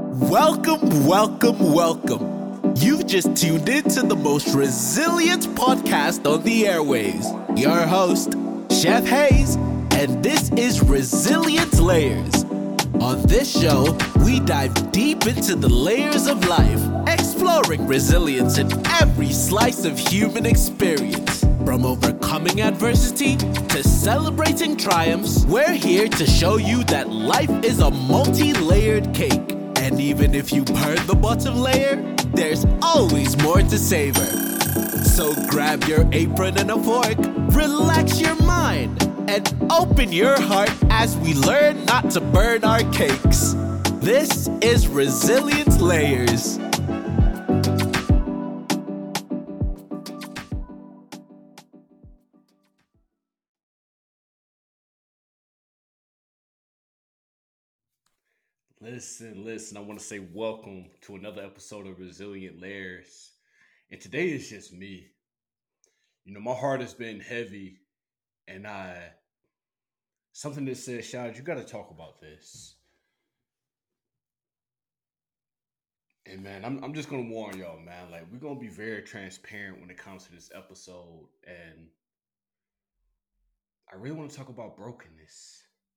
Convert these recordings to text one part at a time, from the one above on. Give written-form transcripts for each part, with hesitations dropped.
Welcome, welcome, welcome. You've just tuned in to the most resilient podcast on the airways. Your host, Chef Hayes, and this is Resilient Layers. On this show, we dive deep into the layers of life, exploring resilience in every slice of human experience. From overcoming adversity to celebrating triumphs, we're here to show you that life is a multi-layered cake. And even if you burn the bottom layer, there's always more to savor. So grab your apron and a fork, relax your mind, and open your heart as we learn not to burn our cakes. This is Resilient Layers. Listen, I want to say welcome to another episode of Resilient Layers. And today is just me. My heart has been heavy, and something that says, Shad, you got to talk about this. And man, I'm just going to warn y'all, man, like we're going to be very transparent when it comes to this episode. And I really want to talk about brokenness.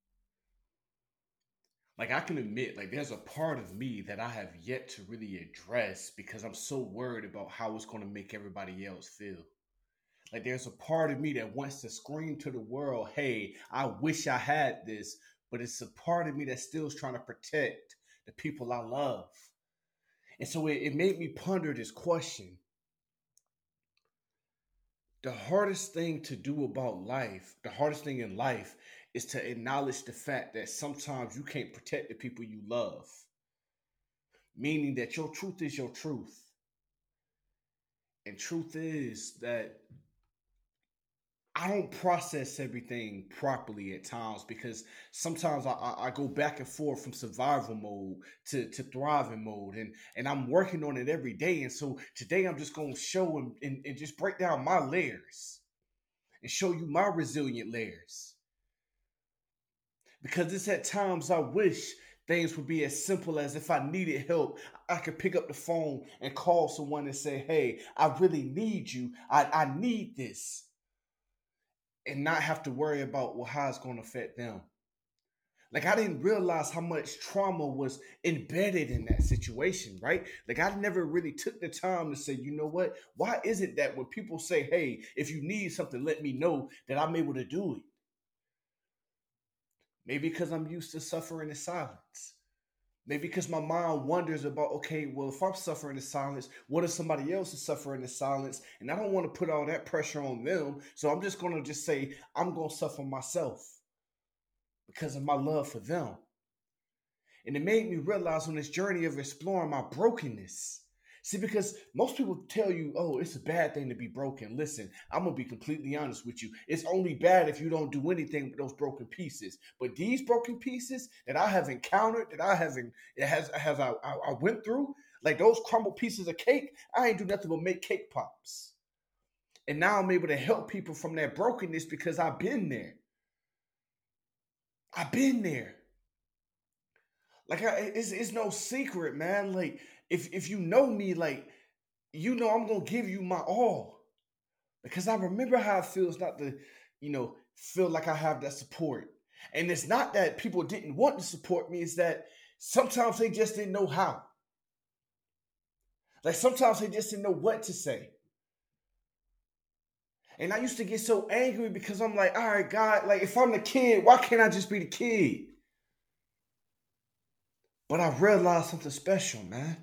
Like I can admit, like there's a part of me that I have yet to really address because I'm so worried about how it's going to make everybody else feel. Like there's a part of me that wants to scream to the world, hey, I wish I had this, but it's a part of me that still is trying to protect the people I love. And so it made me ponder this question. The hardest thing to do about life, the hardest thing in life is to acknowledge the fact that sometimes you can't protect the people you love. Meaning that your truth is your truth. And truth is that I don't process everything properly at times because sometimes I go back and forth from survival mode to thriving mode. And I'm working on it every day. And so today I'm just going to show and just break down my layers and show you my resilient layers. Because it's at times I wish things would be as simple as if I needed help, I could pick up the phone and call someone and say, hey, I really need you. I need this. And not have to worry about how it's going to affect them. Like I didn't realize how much trauma was embedded in that situation, right? Like I never really took the time to say, you know what? Why is it that when people say, hey, if you need something, let me know, that I'm able to do it? Maybe because I'm used to suffering in silence. Maybe because my mind wonders about, okay, well, if I'm suffering in silence, what if somebody else is suffering in silence? And I don't want to put all that pressure on them. So I'm just going to just say, I'm going to suffer myself because of my love for them. And it made me realize on this journey of exploring my brokenness. See, because most people tell you, oh, it's a bad thing to be broken. Listen, I'm going to be completely honest with you. It's only bad if you don't do anything with those broken pieces. But these broken pieces that I have encountered, that I went through, like those crumbled pieces of cake, I ain't do nothing but make cake pops. And now I'm able to help people from that brokenness because I've been there. I've been there. Like, it's no secret, man. Like, if you know me, like, you know I'm going to give you my all. Because I remember how it feels not to, feel like I have that support. And it's not that people didn't want to support me. It's that sometimes they just didn't know how. Like, sometimes they just didn't know what to say. And I used to get so angry because I'm like, all right, God, like, if I'm the kid, why can't I just be the kid? But I realized something special, man.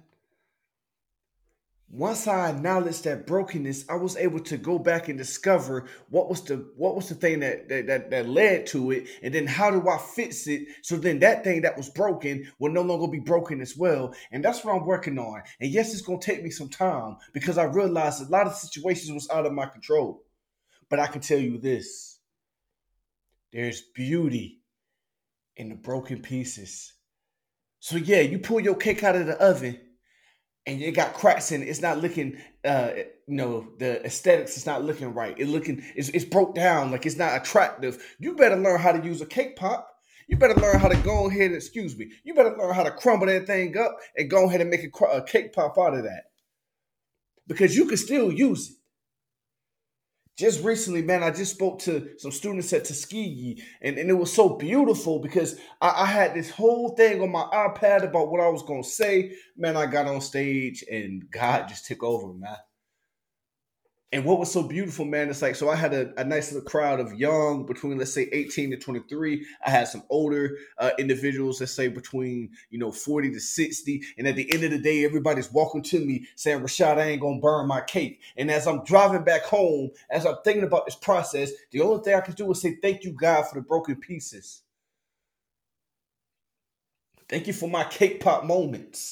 Once I acknowledged that brokenness, I was able to go back and discover what was the thing that led to it, and then how do I fix it so then that thing that was broken will no longer be broken as well. And that's what I'm working on. And yes, it's gonna take me some time because I realized a lot of situations was out of my control. But I can tell you this: there's beauty in the broken pieces. So yeah, you pull your cake out of the oven and it got cracks in it. It's not looking, the aesthetics is not looking right. It's broke down, like it's not attractive. You better learn how to use a cake pop. you better learn how to go ahead and, you better learn how to crumble that thing up and go ahead and make a cake pop out of that. Because you can still use it. Just recently, man, I just spoke to some students at Tuskegee, and it was so beautiful because I had this whole thing on my iPad about what I was going to say. Man, I got on stage, and God just took over, man. And what was so beautiful, man, it's like, so I had a nice little crowd of young, between, let's say, 18 to 23. I had some older individuals, let's say, between, 40 to 60. And at the end of the day, everybody's walking to me saying, Rashad, I ain't going to burn my cake. And as I'm driving back home, as I'm thinking about this process, the only thing I can do is say, thank you, God, for the broken pieces. Thank you for my cake pop moments.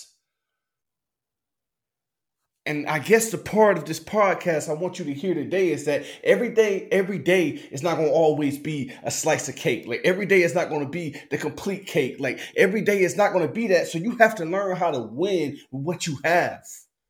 And I guess the part of this podcast I want you to hear today is that every day is not going to always be a slice of cake. Like every day is not going to be the complete cake. Like every day is not going to be that. So you have to learn how to win with what you have.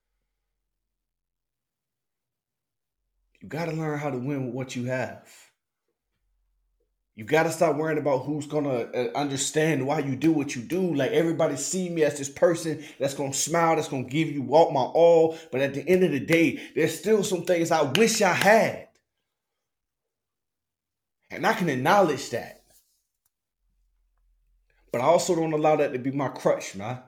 You got to learn how to win with what you have. You got to stop worrying about who's going to understand why you do what you do. Like everybody see me as this person that's going to smile, that's going to give you all my all. But at the end of the day, there's still some things I wish I had. And I can acknowledge that. But I also don't allow that to be my crutch, man.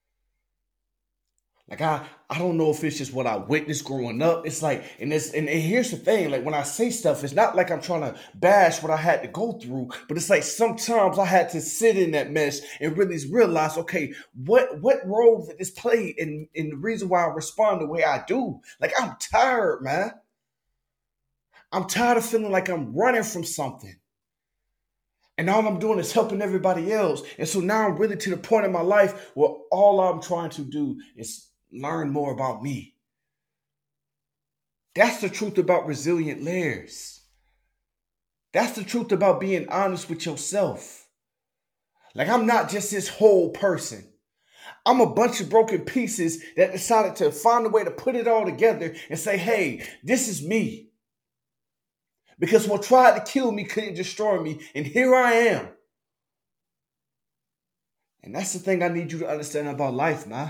Like I don't know if it's just what I witnessed growing up. It's like, and here's the thing, like when I say stuff, it's not like I'm trying to bash what I had to go through, but it's like sometimes I had to sit in that mess and really realize, okay, what role did this play in the reason why I respond the way I do? Like I'm tired, man. I'm tired of feeling like I'm running from something. And all I'm doing is helping everybody else. And so now I'm really to the point in my life where all I'm trying to do is learn more about me. That's the truth about resilient layers. That's the truth about being honest with yourself. Like I'm not just this whole person. I'm a bunch of broken pieces that decided to find a way to put it all together and say, hey, this is me. Because what tried to kill me couldn't destroy me. And here I am. And that's the thing I need you to understand about life, man.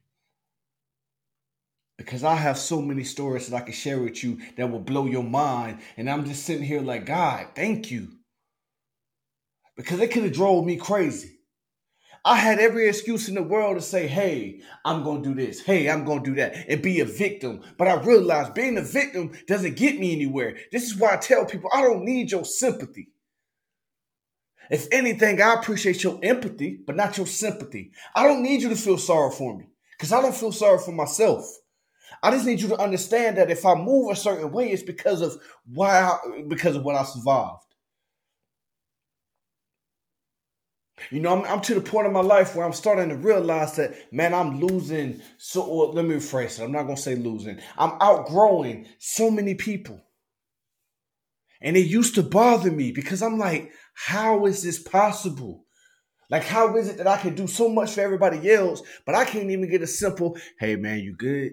Because I have so many stories that I can share with you that will blow your mind. And I'm just sitting here like, God, thank you. Because it could have drove me crazy. I had every excuse in the world to say, hey, I'm going to do this. Hey, I'm going to do that and be a victim. But I realized being a victim doesn't get me anywhere. This is why I tell people I don't need your sympathy. If anything, I appreciate your empathy, but not your sympathy. I don't need you to feel sorry for me because I don't feel sorry for myself. I just need you to understand that if I move a certain way, it's because of what I survived. I'm to the point in my life where I'm starting to realize that, man, I'm losing. Let me rephrase it. I'm not going to say losing. I'm outgrowing so many people. And it used to bother me because I'm like, how is this possible? Like, how is it that I can do so much for everybody else, but I can't even get a simple, hey, man, you good?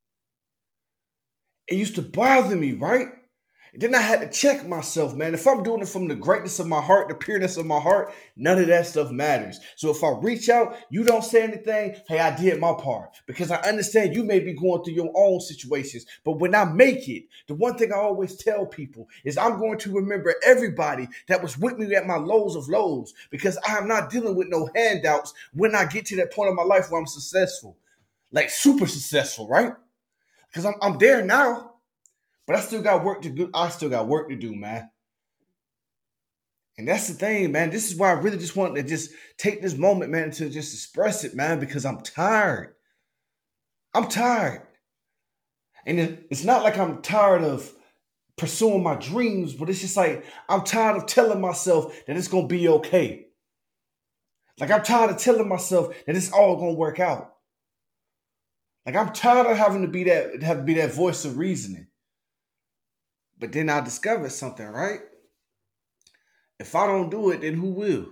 It used to bother me, right? And then I had to check myself, man. If I'm doing it from the greatness of my heart, the pureness of my heart, none of that stuff matters. So if I reach out, you don't say anything, hey, I did my part. Because I understand you may be going through your own situations. But when I make it, the one thing I always tell people is I'm going to remember everybody that was with me at my lows of lows. Because I am not dealing with no handouts when I get to that point of my life where I'm successful. Like super successful, right? Because I'm there now. But I still got work to do. I still got work to do, man. And that's the thing, man. This is why I really just want to just take this moment, man, to just express it, man, because I'm tired. I'm tired. And it's not like I'm tired of pursuing my dreams, but it's just like I'm tired of telling myself that it's going to be okay. Like I'm tired of telling myself that it's all going to work out. Like I'm tired of having to be that voice of reasoning. But then I discovered something, right? If I don't do it, then who will?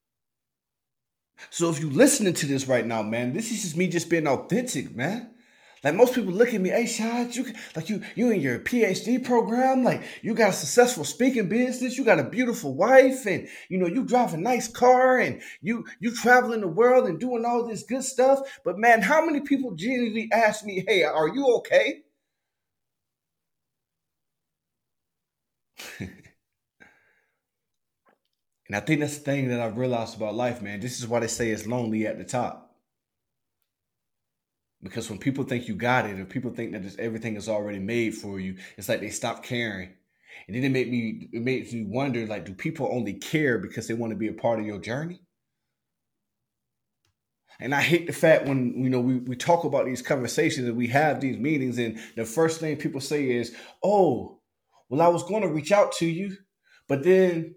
So if you're listening to this right now, man, this is just me just being authentic, man. Like most people look at me, hey Shad, you in your PhD program, like you got a successful speaking business, you got a beautiful wife, and you drive a nice car, and you traveling the world and doing all this good stuff. But man, how many people genuinely ask me, hey, are you okay? And I think that's the thing that I've realized about life, man. This is why they say it's lonely at the top. Because when people think you got it, or people think that everything is already made for you, it's like they stop caring. And then it makes me wonder, like, do people only care because they want to be a part of your journey? And I hate the fact when we talk about these conversations and we have these meetings, and the first thing people say is, "Oh, well, I was going to reach out to you, but then."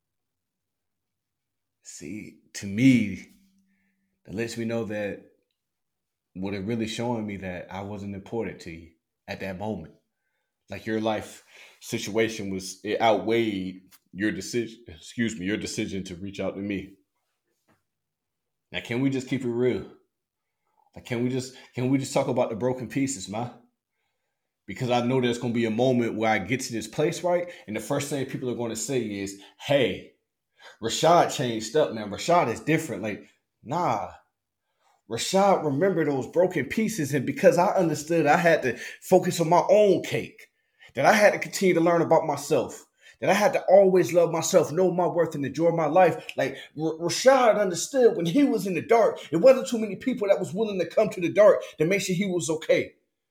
See, to me, that lets me know that what it really showing me that I wasn't important to you at that moment. Like your life situation it outweighed your decision to reach out to me. Now, can we just keep it real? Like, can we just talk about the broken pieces, man? Because I know there's gonna be a moment where I get to this place, right? And the first thing people are gonna say is, "Hey, Rashad changed up, man. Rashad is different." Like, nah. Rashad remembered those broken pieces, and because I understood I had to focus on my own cake, that I had to continue to learn about myself, that I had to always love myself, know my worth, and enjoy my life. Like Rashad understood when he was in the dark, it wasn't too many people that was willing to come to the dark to make sure he was okay.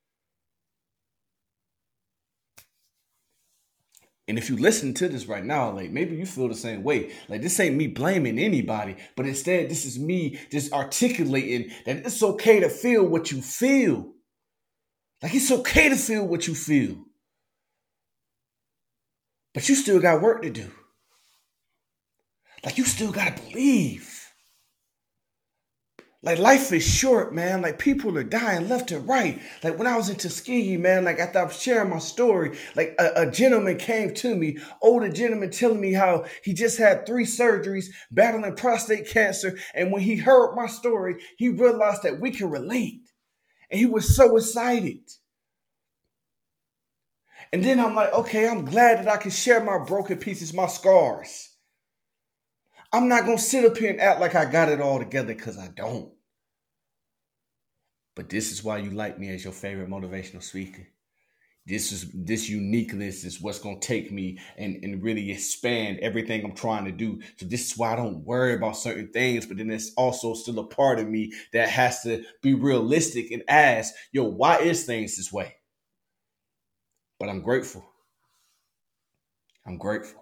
And if you listen to this right now, like maybe you feel the same way. Like this ain't me blaming anybody, but instead this is me just articulating that it's okay to feel what you feel. Like it's okay to feel what you feel. But you still got work to do. Like you still got to believe. Like life is short, man. Like people are dying left and right. Like when I was in Tuskegee, man, like after I was sharing my story, like a gentleman came to me, older gentleman telling me how he just had 3 surgeries, battling prostate cancer. And when he heard my story, he realized that we can relate. And he was so excited. And then I'm like, okay, I'm glad that I can share my broken pieces, my scars. I'm not going to sit up here and act like I got it all together because I don't. But this is why you like me as your favorite motivational speaker. This uniqueness is what's going to take me and really expand everything I'm trying to do. So this is why I don't worry about certain things, but then there's also still a part of me that has to be realistic and ask, yo, why is things this way? But I'm grateful. I'm grateful.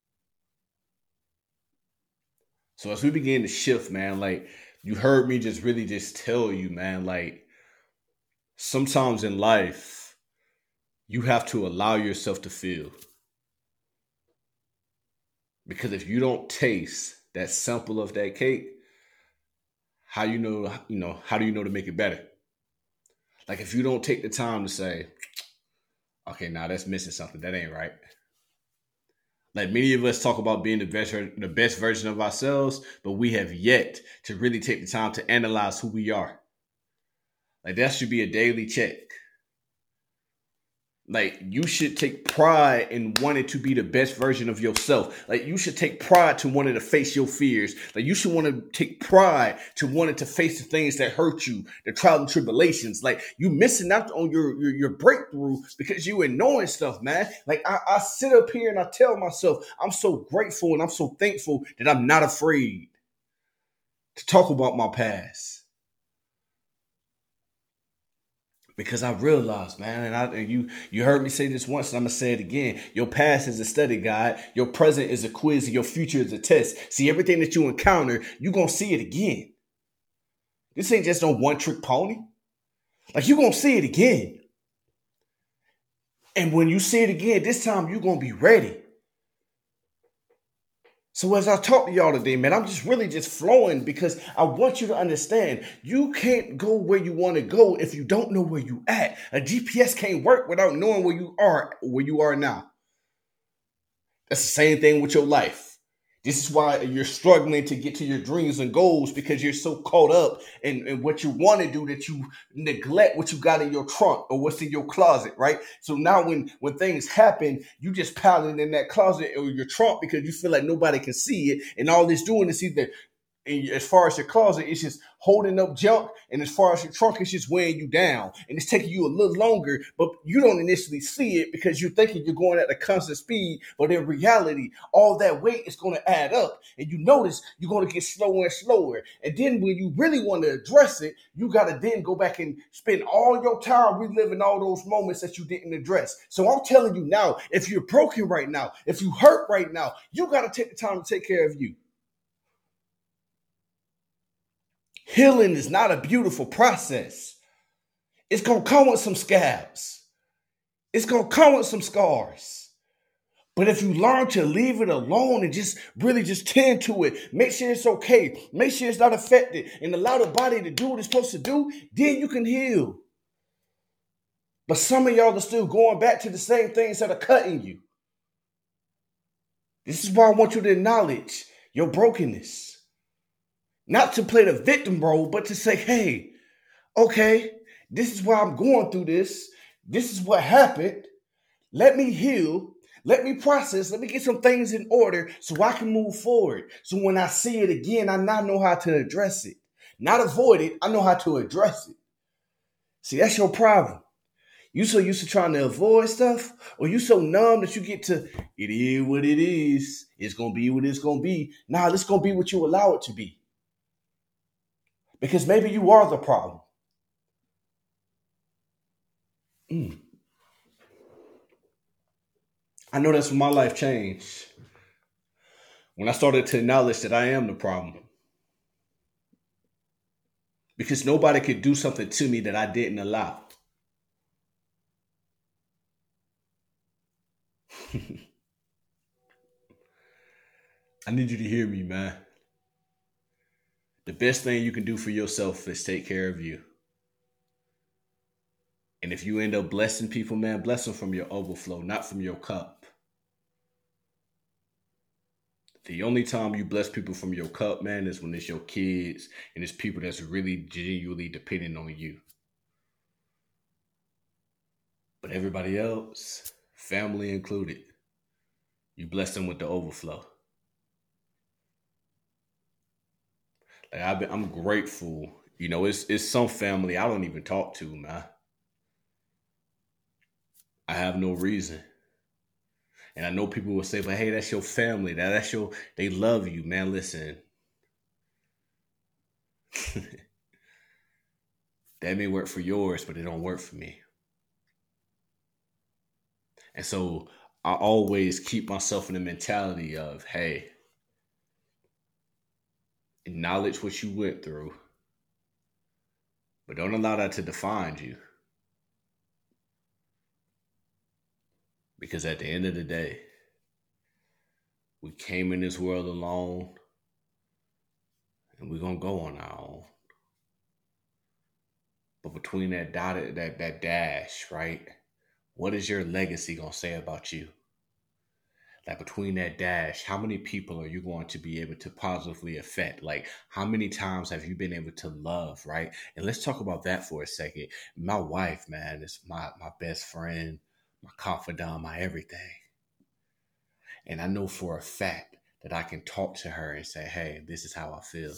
So as we begin to shift, man, like you heard me just tell you, man, like sometimes in life, you have to allow yourself to feel. Because if you don't taste that sample of that cake, how do you know to make it better? Like if you don't take the time to say, okay, now that's missing something. That ain't right. Like many of us talk about being the best version of ourselves, but we have yet to really take the time to analyze who we are. Like that should be a daily check. Like you should take pride in wanting to be the best version of yourself. Like you should take pride to wanting to face your fears. Like you should want to take pride to wanting to face the things that hurt you, the trials and tribulations. Like you missing out on your breakthrough because you ignoring stuff, man. Like I sit up here and I tell myself, I'm so grateful and I'm so thankful that I'm not afraid to talk about my past. Because I realized, man, and you heard me say this once, and I'm gonna say it again. Your past is a study guide, your present is a quiz, and your future is a test. See, everything that you encounter, you're gonna see it again. This ain't just no one-trick pony. Like you're gonna see it again. And when you see it again, this time you're gonna be ready. So as I talk to y'all today, man, I'm just really flowing because I want you to understand you can't go where you want to go if you don't know where you at. A GPS can't work without knowing where you are now. That's the same thing with your life. This is why you're struggling to get to your dreams and goals, because you're so caught up in what you want to do that you neglect what you got in your trunk or what's in your closet, right? So now when things happen, you just pile it in that closet or your trunk because you feel like nobody can see it. And all it's doing is either, as far as your closet, it's just holding up junk, and as far as your trunk, it's just weighing you down, and it's taking you a little longer, but you don't initially see it because you're thinking you're going at a constant speed, but in reality, all that weight is going to add up, and you notice you're going to get slower and slower, and then when you really want to address it, you got to then go back and spend all your time reliving all those moments that you didn't address. So I'm telling you now, if you're broken right now, if you hurt right now, you got to take the time to take care of you. Healing is not a beautiful process. It's going to come with some scabs. It's going to come with some scars. But if you learn to leave it alone and just really just tend to it, make sure it's okay, make sure it's not affected, and allow the body to do what it's supposed to do, then you can heal. But some of y'all are still going back to the same things that are cutting you. This is why I want you to acknowledge your brokenness. Not to play the victim role, but to say, hey, okay, this is why I'm going through this. This is what happened. Let me heal. Let me process. Let me get some things in order so I can move forward. So when I see it again, I now know how to address it. Not avoid it. I know how to address it. See, that's your problem. You so used to trying to avoid stuff, or you so numb that you get to, it is what it is. It's going to be what it's going to be. Nah, it's going to be what you allow it to be. Because maybe you are the problem. I know that's when my life changed. When I started to acknowledge that I am the problem. Because nobody could do something to me that I didn't allow. I need you to hear me, man. The best thing you can do for yourself is take care of you. And if you end up blessing people, man, bless them from your overflow, not from your cup. The only time you bless people from your cup, man, is when it's your kids and it's people that's really genuinely depending on you. But everybody else, family included, you bless them with the overflow. Like I'm grateful. You know, it's some family I don't even talk to, man. I have no reason. And I know people will say, but hey, that's your family. They love you, man. Listen. That may work for yours, but it don't work for me. And so I always keep myself in the mentality of, hey, acknowledge what you went through, but don't allow that to define you. Because at the end of the day, we came in this world alone, and we're going to go on our own. But between that dash, right? What is your legacy going to say about you? Like between that dash, how many people are you going to be able to positively affect? Like how many times have you been able to love, right? And let's talk about that for a second. My wife, man, is my best friend, my confidant, my everything. And I know for a fact that I can talk to her and say, hey, this is how I feel.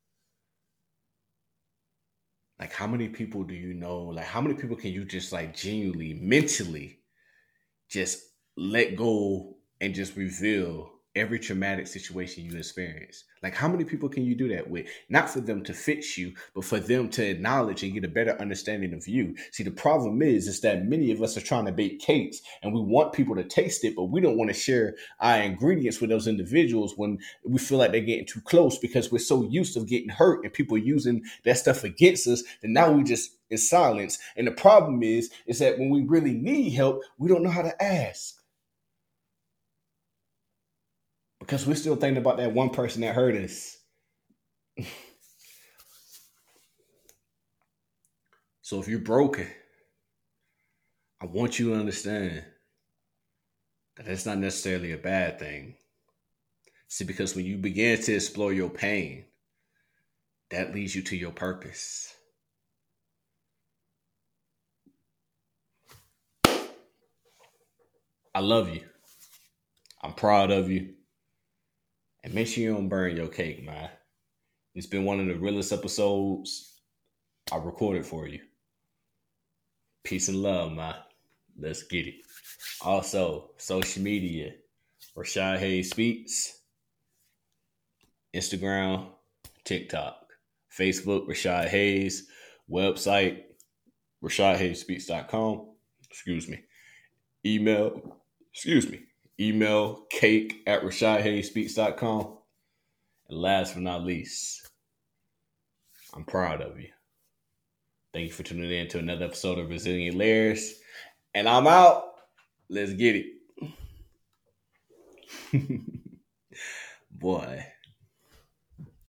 Like how many people do you know? Like how many people can you just like genuinely, mentally just let go and just reveal every traumatic situation you experience? Like how many people can you do that with? Not for them to fix you, but for them to acknowledge and get a better understanding of you. See, the problem is that many of us are trying to bake cakes and we want people to taste it, but we don't want to share our ingredients with those individuals when we feel like they're getting too close because we're so used to getting hurt and people using that stuff against us that now we just in silence. And the problem is that when we really need help, we don't know how to ask. Because we're still thinking about that one person that hurt us. So if you're broken, I want you to understand that it's not necessarily a bad thing. See, because when you begin to explore your pain, that leads you to your purpose. I love you. I'm proud of you. And make sure you don't burn your cake, man. It's been one of the realest episodes I recorded for you. Peace and love, man. Let's get it. Also, social media, Rashad Hayes Speaks, Instagram, TikTok, Facebook, Rashad Hayes, website, RashadHayesSpeaks.com. Email cake@RashadHayesSpeaks.com. And last but not least, I'm proud of you. Thank you for tuning in to another episode of Resilient Layers. And I'm out. Let's get it. Boy.